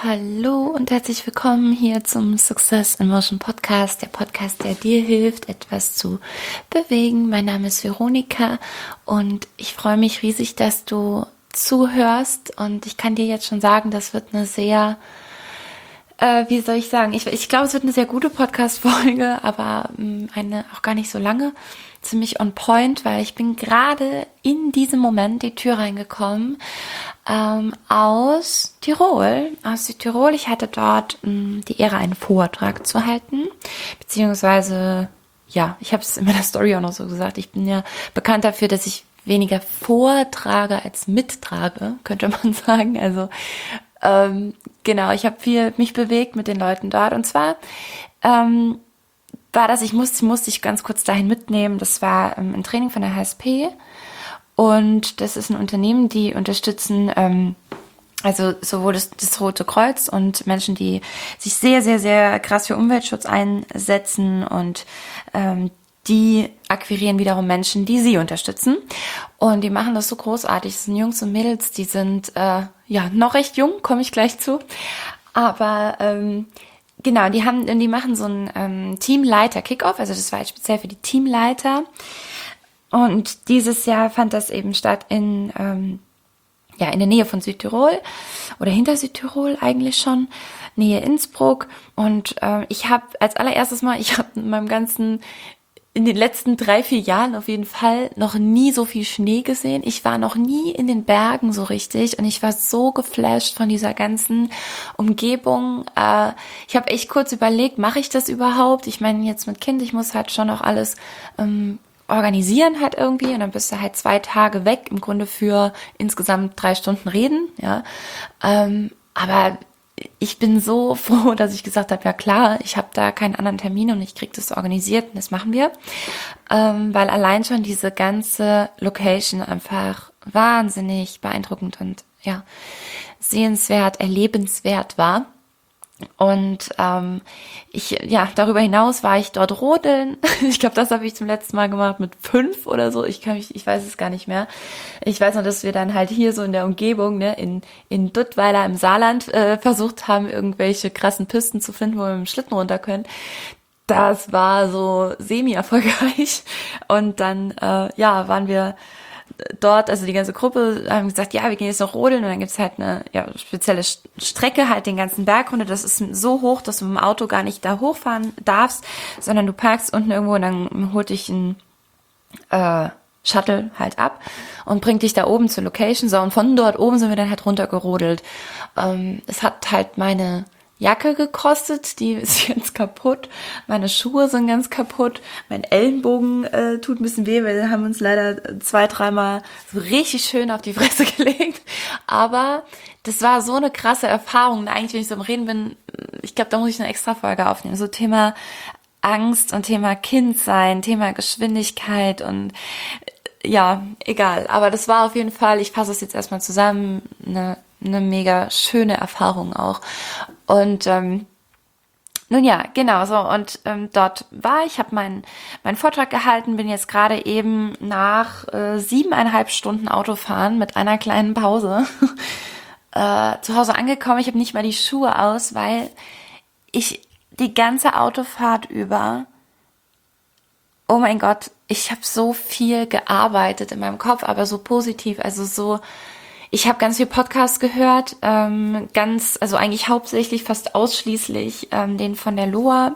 Hallo und herzlich willkommen hier zum Success in Motion Podcast, der Podcast, der dir hilft, etwas zu bewegen. Mein Name ist Veronika und ich freue mich riesig, dass du zuhörst, und ich kann dir jetzt schon sagen, das wird eine sehr, wie soll ich sagen, ich glaube, es wird eine sehr gute Podcast-Folge, aber eine auch gar nicht so lange, ziemlich on point, weil ich bin gerade in diesem Moment die Tür reingekommen aus Tirol. Ich hatte dort die Ehre, einen Vortrag zu halten, beziehungsweise, ja, ich habe es in meiner Story auch noch so gesagt, ich bin ja bekannt dafür, dass ich weniger vortrage als mittrage, könnte man sagen. Also genau, ich habe viel mich bewegt mit den Leuten dort, und zwar war das, ich musste ich ganz kurz dahin mitnehmen, das war ein Training von der HSP, und das ist ein Unternehmen, die unterstützen also sowohl das Rote Kreuz und Menschen, die sich sehr, sehr, sehr krass für Umweltschutz einsetzen, und die akquirieren wiederum Menschen, die sie unterstützen. Und die machen das so großartig. Das sind Jungs und Mädels, die sind noch recht jung, komme ich gleich zu. Aber genau, die machen so einen Teamleiter-Kickoff. Also das war jetzt speziell für die Teamleiter. Und dieses Jahr fand das eben statt in der Nähe von Südtirol oder hinter Südtirol eigentlich schon, Nähe Innsbruck. Und ich habe als allererstes Mal, in den letzten 3-4 Jahren auf jeden Fall noch nie so viel Schnee gesehen. Ich war noch nie in den Bergen so richtig, und ich war so geflasht von dieser ganzen Umgebung. Ich habe echt kurz überlegt, mache ich das überhaupt? Ich meine, jetzt mit Kind, ich muss halt schon auch alles organisieren halt irgendwie, und dann bist du halt 2 Tage weg, im Grunde für insgesamt 3 Stunden reden, ja. Aber ich bin so froh, dass ich gesagt habe, ja klar, ich habe da keinen anderen Termin und ich kriege das organisiert, und das machen wir, weil allein schon diese ganze Location einfach wahnsinnig beeindruckend und ja, sehenswert, erlebenswert war. Und darüber hinaus war ich dort rodeln. Ich glaube, das habe ich zum letzten Mal gemacht mit 5 oder so. Ich weiß es gar nicht mehr. Ich weiß noch, dass wir dann halt hier so in der Umgebung, ne, in Duttweiler im Saarland versucht haben, irgendwelche krassen Pisten zu finden, wo wir mit dem Schlitten runter können. Das war so semi-erfolgreich. Und dann waren wir dort, also die ganze Gruppe, haben gesagt, ja, wir gehen jetzt noch rodeln, und dann gibt's halt eine spezielle Strecke, halt den ganzen Berg runter. Das ist so hoch, dass du mit dem Auto gar nicht da hochfahren darfst, sondern du parkst unten irgendwo, und dann holt dich ein Shuttle halt ab und bringt dich da oben zur Location. So, und von dort oben sind wir dann halt runtergerodelt. Es hat halt meine Jacke gekostet, die ist jetzt kaputt, meine Schuhe sind ganz kaputt, mein Ellenbogen tut ein bisschen weh, weil wir haben uns leider 2-3 Mal so richtig schön auf die Fresse gelegt, aber das war so eine krasse Erfahrung. Eigentlich, wenn ich so am Reden bin, ich glaube, da muss ich eine extra Folge aufnehmen, so Thema Angst und Thema Kindsein, Thema Geschwindigkeit und ja, egal, aber das war auf jeden Fall, ich fasse es jetzt erstmal zusammen, eine mega schöne Erfahrung auch. Und nun ja, genau so. Und dort war ich, habe meinen Vortrag gehalten, bin jetzt gerade eben nach 7,5 Stunden Autofahren mit einer kleinen Pause zu Hause angekommen. Ich habe nicht mal die Schuhe aus, weil ich die ganze Autofahrt über, oh mein Gott, ich habe so viel gearbeitet in meinem Kopf, aber so positiv, also so. Ich habe ganz viel Podcasts gehört, also eigentlich hauptsächlich, fast ausschließlich den von der Loa,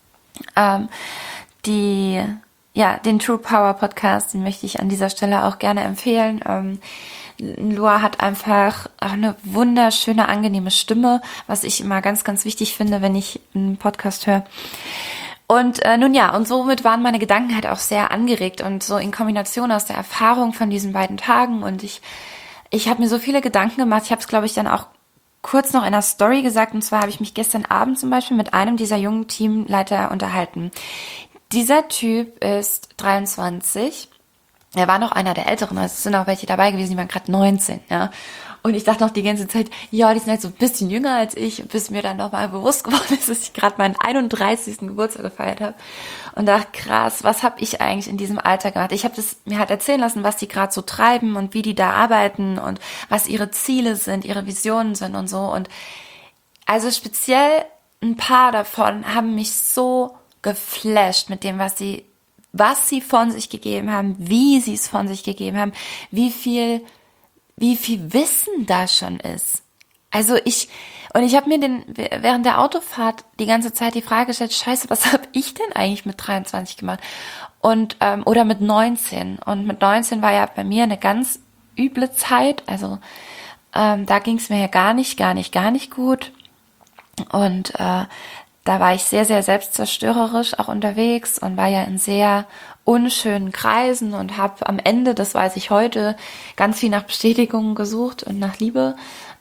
den True Power Podcast, den möchte ich an dieser Stelle auch gerne empfehlen. Loa hat einfach auch eine wunderschöne, angenehme Stimme, was ich immer ganz, ganz wichtig finde, wenn ich einen Podcast höre. Und und somit waren meine Gedanken halt auch sehr angeregt, und so in Kombination aus der Erfahrung von diesen beiden Tagen, und ich habe mir so viele Gedanken gemacht. Ich habe es, glaube ich, dann auch kurz noch in einer Story gesagt. Und zwar habe ich mich gestern Abend zum Beispiel mit einem dieser jungen Teamleiter unterhalten. Dieser Typ ist 23. Er war noch einer der Älteren. Also es sind auch welche dabei gewesen, die waren gerade 19. Ja. Und ich dachte noch die ganze Zeit, ja, die sind halt so ein bisschen jünger als ich, bis mir dann nochmal bewusst geworden ist, dass ich gerade meinen 31. Geburtstag gefeiert habe. Und dachte, krass, was habe ich eigentlich in diesem Alter gemacht? Ich habe das mir halt erzählen lassen, was die gerade so treiben und wie die da arbeiten und was ihre Ziele sind, ihre Visionen sind und so. Und Also speziell ein paar davon haben mich so geflasht mit dem, was sie von sich gegeben haben, wie sie es von sich gegeben haben, wie viel Wissen da schon ist. Also ich habe mir während der Autofahrt die ganze Zeit die Frage gestellt, Scheiße, was habe ich denn eigentlich mit 23 gemacht? Und, oder mit 19. Und mit 19 war ja bei mir eine ganz üble Zeit. Also, da ging es mir ja gar nicht gut. Und, da war ich sehr, sehr selbstzerstörerisch auch unterwegs und war ja in sehr unschönen Kreisen und habe am Ende, das weiß ich heute, ganz viel nach Bestätigung gesucht und nach Liebe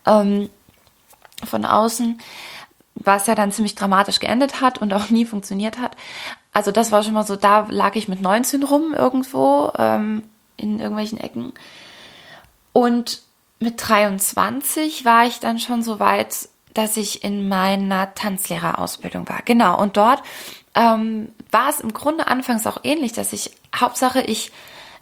von außen, was ja dann ziemlich dramatisch geendet hat und auch nie funktioniert hat. Also das war schon mal so, da lag ich mit 19 rum irgendwo in irgendwelchen Ecken. Und mit 23 war ich dann schon so weit, dass ich in meiner Tanzlehrerausbildung war. Genau, und dort war es im Grunde anfangs auch ähnlich, dass Hauptsache ich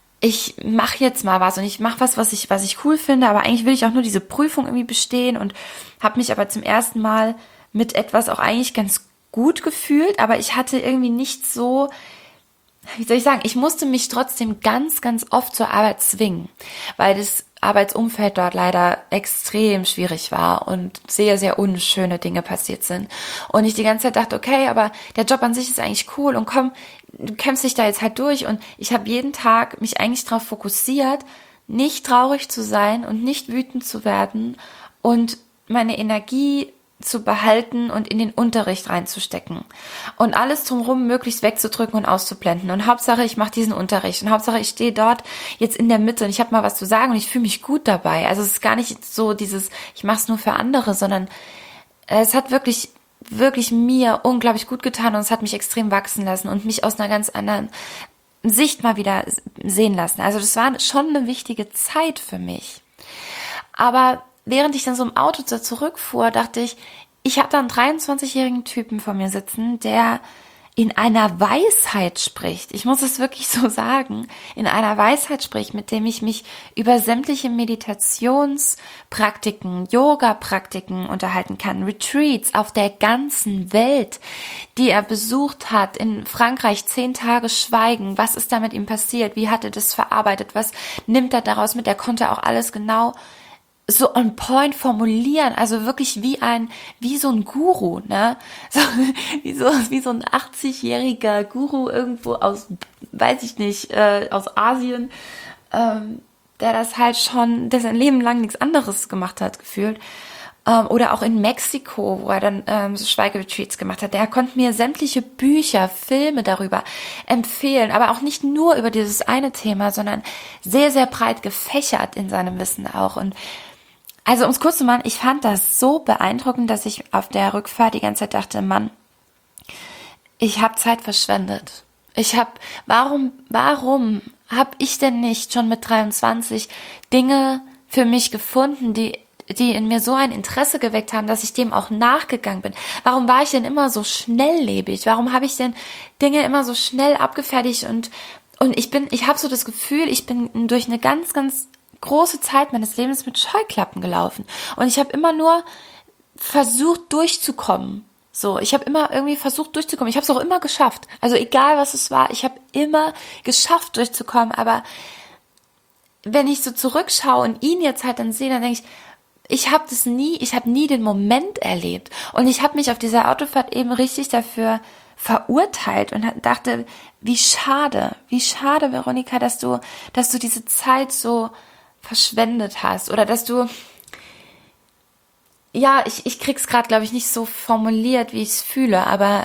mache jetzt mal was und ich mache was ich cool finde, aber eigentlich will ich auch nur diese Prüfung irgendwie bestehen und habe mich aber zum ersten Mal mit etwas auch eigentlich ganz gut gefühlt, aber ich hatte irgendwie nicht so, wie soll ich sagen, ich musste mich trotzdem ganz, ganz oft zur Arbeit zwingen, weil das Arbeitsumfeld dort leider extrem schwierig war und sehr, sehr unschöne Dinge passiert sind. Und ich die ganze Zeit dachte, okay, aber der Job an sich ist eigentlich cool und komm, du kämpfst dich da jetzt halt durch. Und ich habe jeden Tag mich eigentlich darauf fokussiert, nicht traurig zu sein und nicht wütend zu werden und meine Energie zu behalten und in den Unterricht reinzustecken und alles drumherum möglichst wegzudrücken und auszublenden und Hauptsache ich mache diesen Unterricht und Hauptsache ich stehe dort jetzt in der Mitte und ich habe mal was zu sagen und ich fühle mich gut dabei. Also es ist gar nicht so dieses, ich mache es nur für andere, sondern es hat wirklich mir unglaublich gut getan und es hat mich extrem wachsen lassen und mich aus einer ganz anderen Sicht mal wieder sehen lassen. Also das war schon eine wichtige Zeit für mich. Aber während ich dann so im Auto zurückfuhr, dachte ich habe da einen 23-jährigen Typen vor mir sitzen, der in einer Weisheit spricht. Ich muss es wirklich so sagen, in einer Weisheit spricht, mit dem ich mich über sämtliche Meditationspraktiken, Yoga-Praktiken unterhalten kann, Retreats auf der ganzen Welt, die er besucht hat, in Frankreich 10 Tage Schweigen. Was ist da mit ihm passiert? Wie hat er das verarbeitet? Was nimmt er daraus mit? Er konnte auch alles genau so on point formulieren, also wirklich wie so ein Guru, ne? So, wie so ein 80-jähriger Guru irgendwo aus, weiß ich nicht, aus Asien, der das halt schon, der sein Leben lang nichts anderes gemacht hat, gefühlt. Oder auch in Mexiko, wo er dann so Schweigeretreats gemacht hat. Der konnte mir sämtliche Bücher, Filme darüber empfehlen, aber auch nicht nur über dieses eine Thema, sondern sehr, sehr breit gefächert in seinem Wissen auch. Und also um es kurz zu machen, ich fand das so beeindruckend, dass ich auf der Rückfahrt die ganze Zeit dachte, Mann, ich habe Zeit verschwendet. Warum habe ich denn nicht schon mit 23 Dinge für mich gefunden, die in mir so ein Interesse geweckt haben, dass ich dem auch nachgegangen bin? Warum war ich denn immer so schnelllebig? Warum habe ich denn Dinge immer so schnell abgefertigt? Und ich habe so das Gefühl, ich bin durch eine ganz, ganz große Zeit meines Lebens mit Scheuklappen gelaufen. Und ich habe immer nur versucht durchzukommen. So, ich habe immer irgendwie versucht durchzukommen. Ich habe es auch immer geschafft. Also egal was es war, ich habe immer geschafft durchzukommen. Aber wenn ich so zurückschaue und ihn jetzt halt dann sehe, dann denke ich habe nie den Moment erlebt. Und ich habe mich auf dieser Autofahrt eben richtig dafür verurteilt und dachte, wie schade, Veronika, dass du diese Zeit so verschwendet hast oder dass du, ja, ich krieg's gerade, glaube ich, nicht so formuliert, wie ich es fühle, aber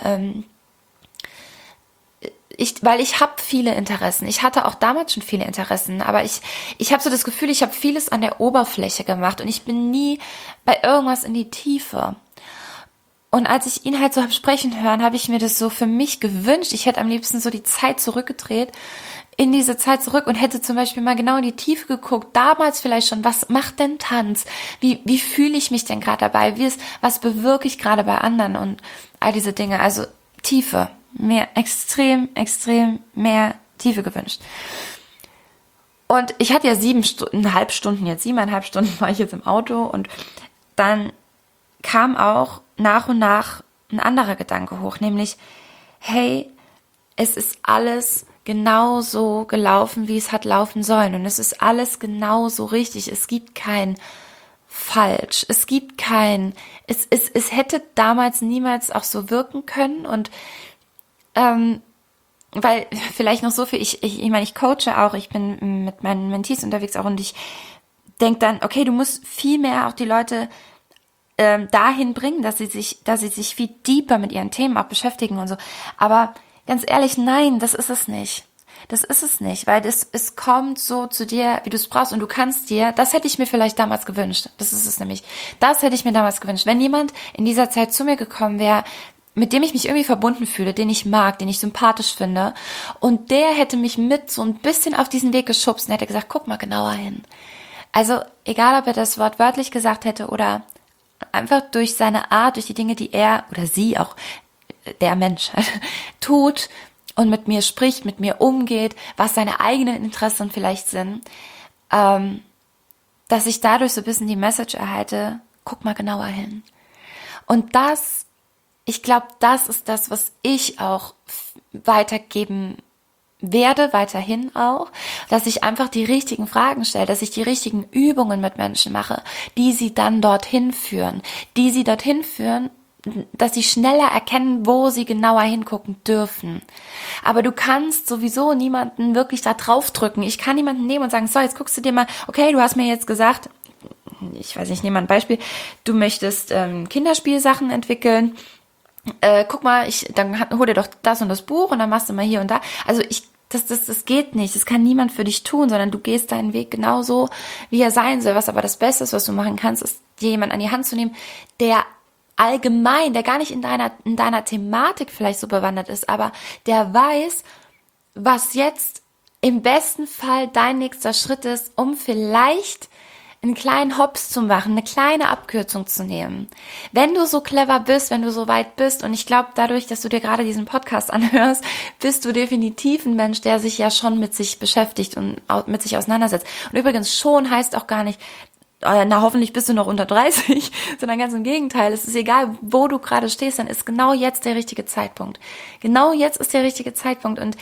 weil ich habe viele Interessen. Ich hatte auch damals schon viele Interessen, aber ich habe so das Gefühl, ich habe vieles an der Oberfläche gemacht und ich bin nie bei irgendwas in die Tiefe. Und als ich ihn halt so habe sprechen hören, habe ich mir das so für mich gewünscht. Ich hätte am liebsten so die Zeit zurückgedreht, in diese Zeit zurück und hätte zum Beispiel mal genau in die Tiefe geguckt, damals vielleicht schon, was macht denn Tanz? Wie fühle ich mich denn gerade dabei? Was bewirke ich gerade bei anderen? Und all diese Dinge, also Tiefe, extrem mehr Tiefe gewünscht. Und ich hatte ja 7,5 Stunden war ich jetzt im Auto und dann kam auch nach und nach ein anderer Gedanke hoch, nämlich, hey, es ist alles genau so gelaufen, wie es hat laufen sollen. Und es ist alles genau so richtig. Es gibt kein falsch. Es gibt kein, es hätte damals niemals auch so wirken können. Und weil vielleicht noch so viel, ich meine, ich coache auch, ich bin mit meinen Mentees unterwegs auch und ich denke dann, okay, du musst viel mehr auch die Leute dahin bringen, dass sie sich viel deeper mit ihren Themen auch beschäftigen und so. Aber ganz ehrlich, nein, das ist es nicht. Das ist es nicht, weil es kommt so zu dir, wie du es brauchst und du kannst dir, das hätte ich mir vielleicht damals gewünscht. Das ist es nämlich. Das hätte ich mir damals gewünscht. Wenn jemand in dieser Zeit zu mir gekommen wäre, mit dem ich mich irgendwie verbunden fühle, den ich mag, den ich sympathisch finde und der hätte mich mit so ein bisschen auf diesen Weg geschubst und hätte gesagt, guck mal genauer hin. Also egal, ob er das Wort wörtlich gesagt hätte oder einfach durch seine Art, durch die Dinge, die er oder sie auch, der Mensch tut und mit mir spricht, mit mir umgeht, was seine eigenen Interessen vielleicht sind, dass ich dadurch so ein bisschen die Message erhalte, guck mal genauer hin. Und das, ich glaube, das ist das, was ich auch weitergeben werde, weiterhin auch, dass ich einfach die richtigen Fragen stelle, dass ich die richtigen Übungen mit Menschen mache, die sie dann dorthin führen, dass sie schneller erkennen, wo sie genauer hingucken dürfen. Aber du kannst sowieso niemanden wirklich da draufdrücken. Ich kann niemanden nehmen und sagen, so, jetzt guckst du dir mal, okay, du hast mir jetzt gesagt, ich weiß nicht, ich nehme mal ein Beispiel, du möchtest Kinderspielsachen entwickeln, guck mal, dann hol dir doch das und das Buch und dann machst du mal hier und da. Also das geht nicht. Das kann niemand für dich tun, sondern du gehst deinen Weg genauso, wie er sein soll. Was aber das Beste ist, was du machen kannst, ist, dir jemanden an die Hand zu nehmen, der allgemein, der gar nicht in deiner Thematik vielleicht so bewandert ist, aber der weiß, was jetzt im besten Fall dein nächster Schritt ist, um vielleicht einen kleinen Hops zu machen, eine kleine Abkürzung zu nehmen. Wenn du so clever bist, wenn du so weit bist, und ich glaube, dadurch, dass du dir gerade diesen Podcast anhörst, bist du definitiv ein Mensch, der sich ja schon mit sich beschäftigt und mit sich auseinandersetzt. Und übrigens, schon heißt auch gar nicht, na, hoffentlich bist du noch unter 30, sondern ganz im Gegenteil. Es ist egal, wo du gerade stehst, dann ist genau jetzt der richtige Zeitpunkt. Genau jetzt ist der richtige Zeitpunkt. Und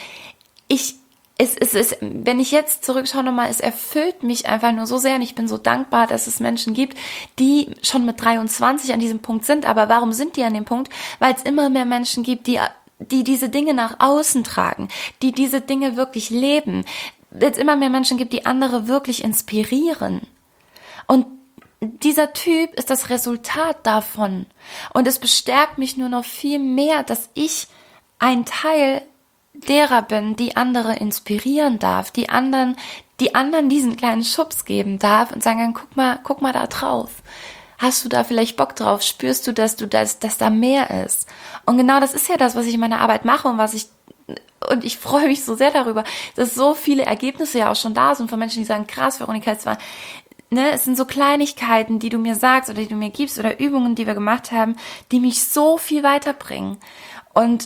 wenn ich jetzt zurückschaue nochmal, es erfüllt mich einfach nur so sehr und ich bin so dankbar, dass es Menschen gibt, die schon mit 23 an diesem Punkt sind. Aber warum sind die an dem Punkt? Weil es immer mehr Menschen gibt, die diese Dinge nach außen tragen, die diese Dinge wirklich leben. Es immer mehr Menschen gibt, die andere wirklich inspirieren. Und dieser Typ ist das Resultat davon. Und es bestärkt mich nur noch viel mehr, dass ich ein Teil derer bin, die andere inspirieren darf, die anderen diesen kleinen Schubs geben darf und sagen, guck mal da drauf. Hast du da vielleicht Bock drauf? Spürst du, dass da mehr ist? Und genau das ist ja das, was ich in meiner Arbeit mache und ich freue mich so sehr darüber, dass so viele Ergebnisse ja auch schon da sind von Menschen, die sagen, krass, Veronika, es sind so Kleinigkeiten, die du mir sagst oder die du mir gibst oder Übungen, die wir gemacht haben, die mich so viel weiterbringen. Und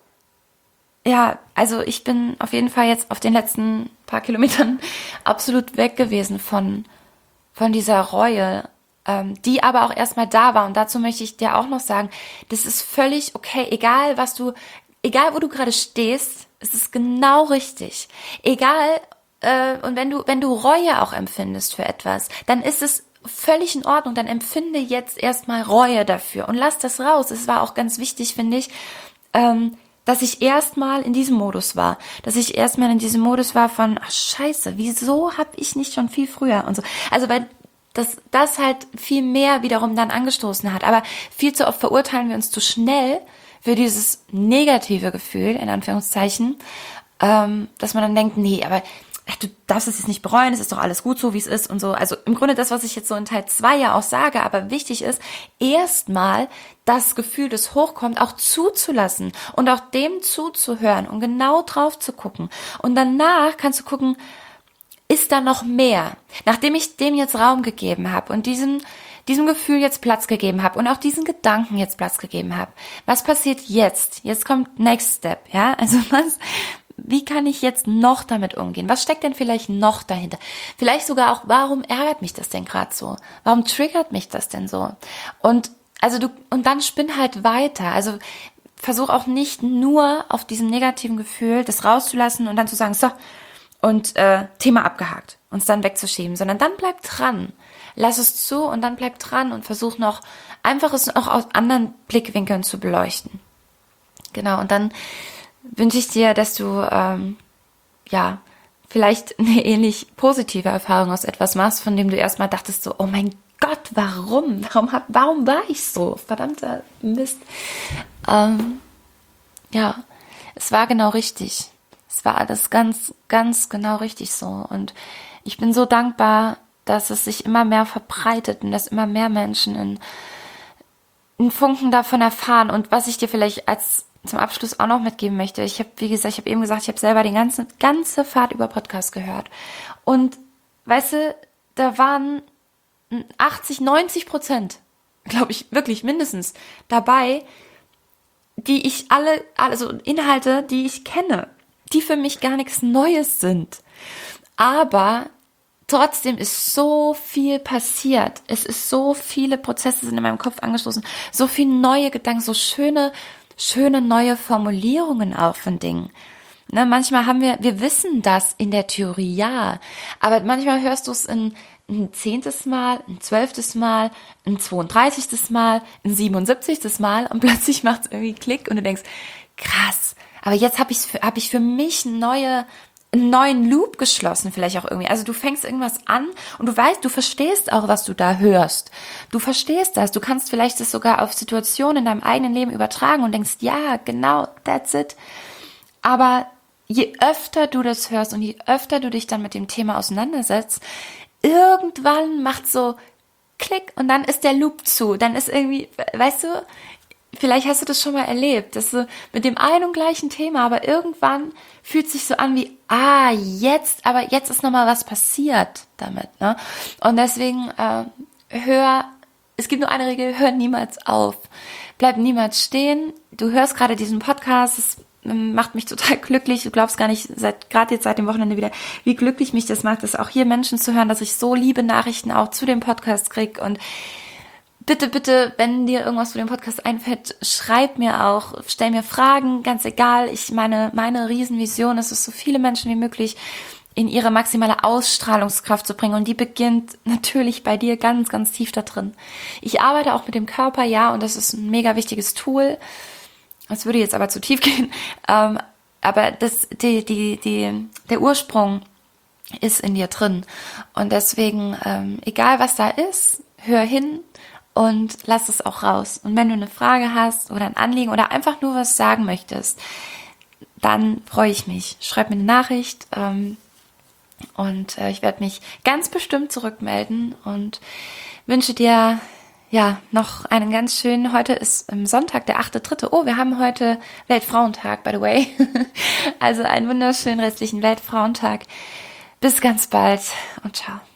ja, also ich bin auf jeden Fall jetzt auf den letzten paar Kilometern absolut weg gewesen von dieser Reue, die aber auch erstmal da war. Und dazu möchte ich dir auch noch sagen, das ist völlig okay, egal wo du gerade stehst, es ist genau richtig. Egal, und wenn du Reue auch empfindest für etwas, dann ist es völlig in Ordnung, dann empfinde jetzt erstmal Reue dafür und lass das raus. Es war auch ganz wichtig, finde ich, dass ich erstmal in diesem Modus war. Dass ich erstmal in diesem Modus war von, ach scheiße, wieso habe ich nicht schon viel früher und so. Also weil das halt viel mehr wiederum dann angestoßen hat. Aber viel zu oft verurteilen wir uns zu schnell für dieses negative Gefühl, in Anführungszeichen, dass man dann denkt, nee, aber du darfst es jetzt nicht bereuen, es ist doch alles gut so, wie es ist und so. Also im Grunde das, was ich jetzt so in Teil 2 ja auch sage, aber wichtig ist, erstmal das Gefühl, das hochkommt, auch zuzulassen und auch dem zuzuhören und genau drauf zu gucken. Und danach kannst du gucken, ist da noch mehr? Nachdem ich dem jetzt Raum gegeben habe und diesem Gefühl jetzt Platz gegeben habe und auch diesen Gedanken jetzt Platz gegeben habe, was passiert jetzt? Jetzt kommt Next Step, ja? Also wie kann ich jetzt noch damit umgehen? Was steckt denn vielleicht noch dahinter? Vielleicht sogar auch, warum ärgert mich das denn gerade so? Warum triggert mich das denn so? Und und dann spinn halt weiter. Also versuch auch nicht nur auf diesem negativen Gefühl das rauszulassen und dann zu sagen, so, und Thema abgehakt, uns dann wegzuschieben, sondern dann bleib dran. Lass es zu und dann bleib dran und versuch noch einfach es auch aus anderen Blickwinkeln zu beleuchten. Genau, und dann wünsche ich dir, dass du vielleicht eine ähnlich positive Erfahrung aus etwas machst, von dem du erstmal dachtest so, oh mein Gott, warum? Warum war ich so? Verdammter Mist. Es war genau richtig. Es war alles ganz, ganz genau richtig so. Und ich bin so dankbar, dass es sich immer mehr verbreitet und dass immer mehr Menschen in Funken davon erfahren. Und was ich dir vielleicht zum Abschluss auch noch mitgeben möchte, ich habe eben gesagt, ich habe selber die ganze Fahrt über Podcast gehört. Und weißt du, da waren 80-90%, glaube ich, wirklich mindestens dabei, die ich also Inhalte, die ich kenne, die für mich gar nichts Neues sind. Aber trotzdem ist so viel passiert. Es ist so viele Prozesse sind in meinem Kopf angestoßen, so viele neue Gedanken, so schöne neue Formulierungen auch von Dingen. Ne, manchmal wir wissen das in der Theorie, ja, aber manchmal hörst du es ein 10. Mal, ein 12. Mal, ein 32. Mal, ein 77. Mal und plötzlich macht es irgendwie Klick und du denkst, krass, aber jetzt hab ich für mich einen neuen Loop geschlossen, vielleicht auch irgendwie. Also du fängst irgendwas an und du weißt, du verstehst auch, was du da hörst. Du verstehst das. Du kannst vielleicht das sogar auf Situationen in deinem eigenen Leben übertragen und denkst, ja, genau, that's it. Aber je öfter du das hörst und je öfter du dich dann mit dem Thema auseinandersetzt, irgendwann macht so Klick und dann ist der Loop zu. Dann ist irgendwie, weißt du, vielleicht hast du das schon mal erlebt, dass du mit dem einen und gleichen Thema, aber irgendwann fühlt sich so an wie, jetzt ist nochmal was passiert damit, ne? Und deswegen es gibt nur eine Regel, hör niemals auf. Bleib niemals stehen. Du hörst gerade diesen Podcast, das macht mich total glücklich. Du glaubst gar nicht, gerade jetzt seit dem Wochenende wieder, wie glücklich mich das macht, dass auch hier Menschen zu hören, dass ich so liebe Nachrichten auch zu dem Podcast kriege. Und bitte, wenn dir irgendwas zu dem Podcast einfällt, schreib mir auch, stell mir Fragen, ganz egal. Meine Riesenvision ist es, so viele Menschen wie möglich in ihre maximale Ausstrahlungskraft zu bringen. Und die beginnt natürlich bei dir ganz, ganz tief da drin. Ich arbeite auch mit dem Körper, ja, und das ist ein mega wichtiges Tool. Das würde jetzt aber zu tief gehen. Aber der Ursprung ist in dir drin. Und deswegen, egal was da ist, hör hin und lass es auch raus. Und wenn du eine Frage hast oder ein Anliegen oder einfach nur was sagen möchtest, dann freue ich mich. Schreib mir eine Nachricht und ich werde mich ganz bestimmt zurückmelden und wünsche dir noch einen ganz schönen, heute ist Sonntag, der 8.3. Oh, wir haben heute Weltfrauentag, by the way. Also einen wunderschönen restlichen Weltfrauentag. Bis ganz bald und ciao.